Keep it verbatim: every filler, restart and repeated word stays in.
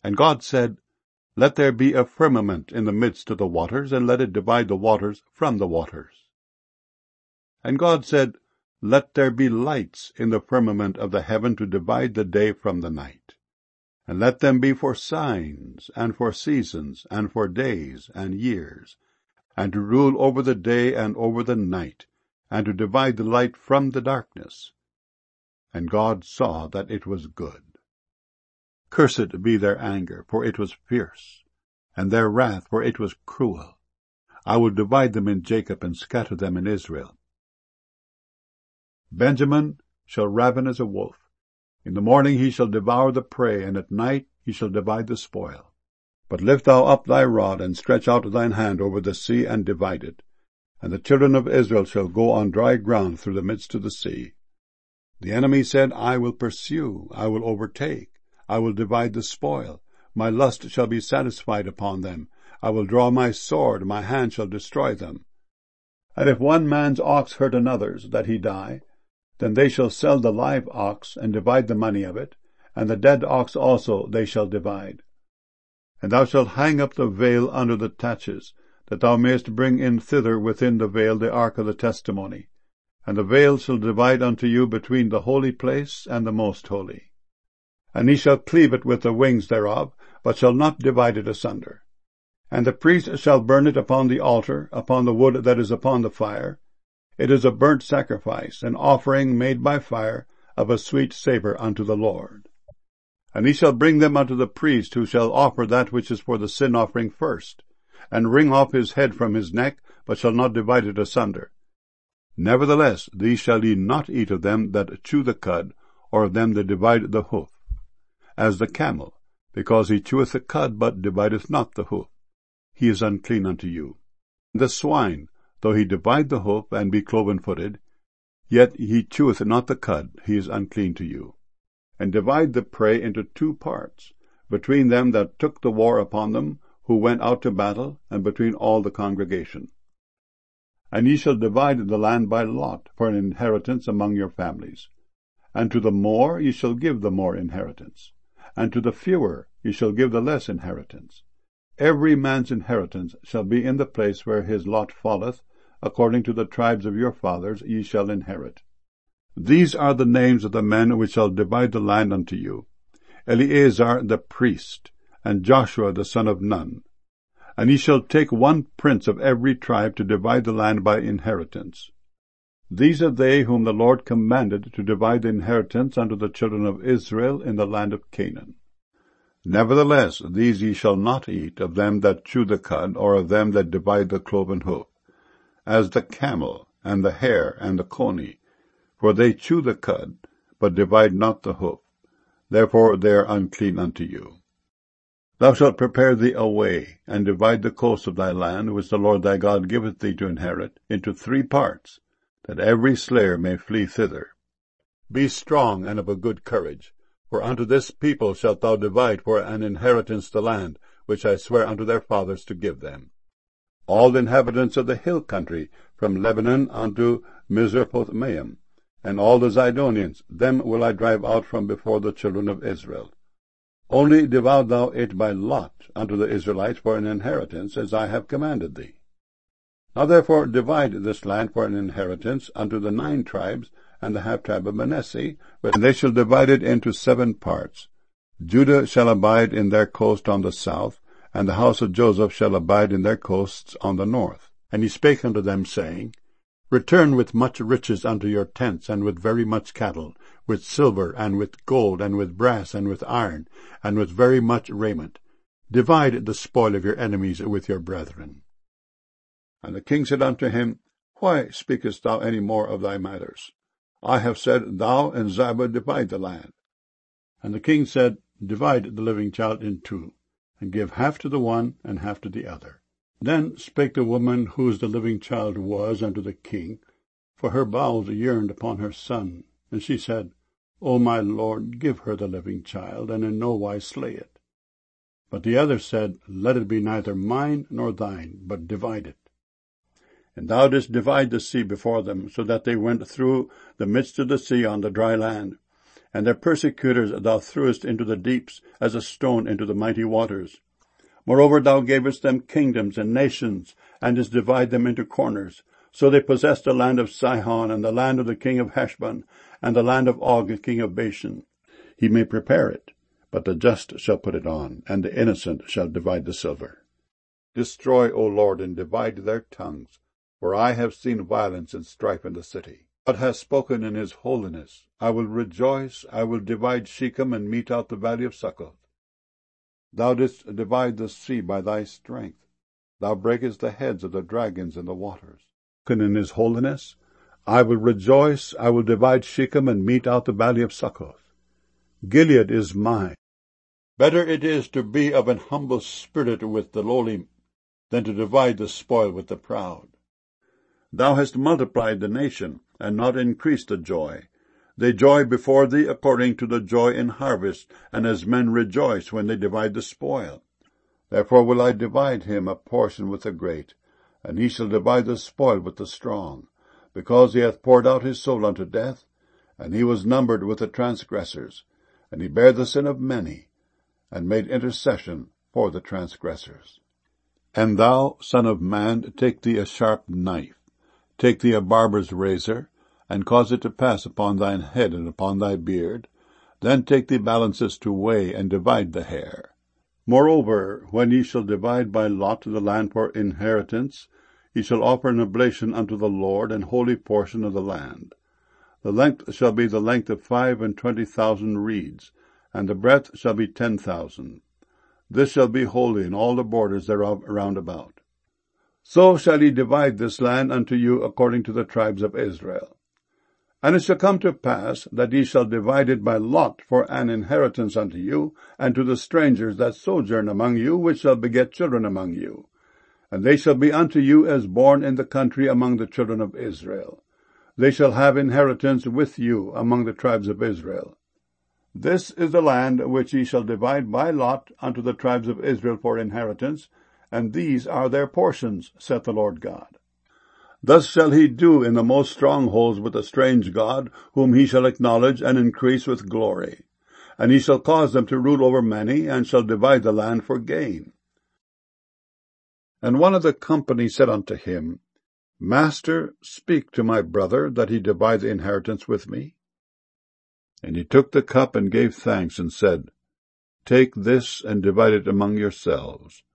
And God said, Let there be a firmament in the midst of the waters, and let it divide the waters from the waters. And God said, Let there be lights in the firmament of the heaven to divide the day from the night. And let them be for signs, and for seasons, and for days, and years, and to rule over the day and over the night, and to divide the light from the darkness. And God saw that it was good. Cursed be their anger, for it was fierce, and their wrath, for it was cruel. I will divide them in Jacob, and scatter them in Israel. Benjamin shall raven as a wolf. In the morning he shall devour the prey, and at night he shall divide the spoil. But lift thou up thy rod, and stretch out thine hand over the sea, and divide it. And the children of Israel shall go on dry ground through the midst of the sea. The enemy said, I will pursue, I will overtake, I will divide the spoil. My lust shall be satisfied upon them. I will draw my sword, my hand shall destroy them. And if one man's ox hurt another's, that he die, then they shall sell the live ox, and divide the money of it, and the dead ox also they shall divide. And thou shalt hang up the veil under the taches, that thou mayest bring in thither within the veil the ark of the testimony. And the veil shall divide unto you between the holy place and the most holy. And he shall cleave it with the wings thereof, but shall not divide it asunder. And the priest shall burn it upon the altar, upon the wood that is upon the fire. It is a burnt sacrifice, an offering made by fire, of a sweet savour unto the Lord. And he shall bring them unto the priest, who shall offer that which is for the sin offering first, and wring off his head from his neck, but shall not divide it asunder. Nevertheless, these shall ye not eat of them that chew the cud, or of them that divide the hoof. As the camel, because he cheweth the cud, but divideth not the hoof, he is unclean unto you. The swine, though he divide the hoof, and be cloven-footed, yet he cheweth not the cud, he is unclean to you. And divide the prey into two parts, between them that took the war upon them, who went out to battle, and between all the congregation. And ye shall divide the land by lot, for an inheritance among your families. And to the more ye shall give the more inheritance, and to the fewer ye shall give the less inheritance. Every man's inheritance shall be in the place where his lot falleth, according to the tribes of your fathers ye shall inherit. These are the names of the men which shall divide the land unto you: Eleazar the priest, and Joshua the son of Nun. And ye shall take one prince of every tribe to divide the land by inheritance. These are they whom the Lord commanded to divide the inheritance unto the children of Israel in the land of Canaan. Nevertheless, these ye shall not eat of them that chew the cud, or of them that divide the cloven hoof, as the camel, and the hare, and the coney, for they chew the cud, but divide not the hoof. Therefore they are unclean unto you. Thou shalt prepare thee a way, and divide the coast of thy land, which the Lord thy God giveth thee to inherit, into three parts, that every slayer may flee thither. Be strong and of a good courage, for unto this people shalt thou divide for an inheritance the land, which I swear unto their fathers to give them. All the inhabitants of the hill country, from Lebanon unto Misrephoth-maim, and all the Zidonians, them will I drive out from before the children of Israel. Only divide thou it by lot unto the Israelites for an inheritance, as I have commanded thee. Now therefore divide this land for an inheritance unto the nine tribes, and the half tribe of Manasseh, and they shall divide it into seven parts. Judah shall abide in their coast on the south, and the house of Joseph shall abide in their coasts on the north. And he spake unto them, saying, Return with much riches unto your tents, and with very much cattle, with silver, and with gold, and with brass, and with iron, and with very much raiment. Divide the spoil of your enemies with your brethren. And the king said unto him, Why speakest thou any more of thy matters? I have said, Thou and Ziba divide the land. And the king said, Divide the living child in two, and give half to the one, and half to the other. Then spake the woman whose the living child was unto the king, for her bowels yearned upon her son. And she said, O my lord, give her the living child, and in no wise slay it. But the other said, Let it be neither mine nor thine, but divide it. And thou didst divide the sea before them, so that they went through the midst of the sea on the dry land. and their persecutors thou threwest into the deeps, as a stone into the mighty waters. Moreover, thou gavest them kingdoms and nations, and didst divide them into corners. So they possessed the land of Sihon, and the land of the king of Heshbon, and the land of Og, the king of Bashan. He may prepare it, but the just shall put it on, and the innocent shall divide the silver. Destroy, O Lord, and divide their tongues, for I have seen violence and strife in the city. God hath spoken in his holiness. I will rejoice, I will divide Shechem, and mete out the valley of Succoth. Thou didst divide the sea by thy strength. Thou breakest the heads of the dragons in the waters. And in his holiness, I will rejoice, I will divide Shechem, and mete out the valley of Succoth. Gilead is mine. Better it is to be of an humble spirit with the lowly, than to divide the spoil with the proud. Thou hast multiplied the nation, and not increased the joy. They joy before thee according to the joy in harvest, and as men rejoice when they divide the spoil. Therefore will I divide him a portion with the great, and he shall divide the spoil with the strong, because he hath poured out his soul unto death, and he was numbered with the transgressors, and he bare the sin of many, and made intercession for the transgressors. And thou, son of man, take thee a sharp knife, take thee a barber's razor, and cause it to pass upon thine head and upon thy beard. Then take thee balances to weigh, and divide the hair. Moreover, when ye shall divide by lot the land for inheritance, ye shall offer an oblation unto the Lord, an holy portion of the land. The length shall be the length of five and twenty thousand reeds, and the breadth shall be ten thousand. This shall be holy in all the borders thereof round about. So shall ye divide this land unto you according to the tribes of Israel. And it shall come to pass that ye shall divide it by lot for an inheritance unto you, and to the strangers that sojourn among you, which shall beget children among you. And they shall be unto you as born in the country among the children of Israel. They shall have inheritance with you among the tribes of Israel. This is the land which ye shall divide by lot unto the tribes of Israel for inheritance, and these are their portions, saith the Lord God. Thus shall he do in the most strongholds with a strange god, whom he shall acknowledge and increase with glory. And he shall cause them to rule over many, and shall divide the land for gain. And one of the company said unto him, Master, speak to my brother, that he divide the inheritance with me. And he took the cup and gave thanks, and said, Take this, and divide it among yourselves.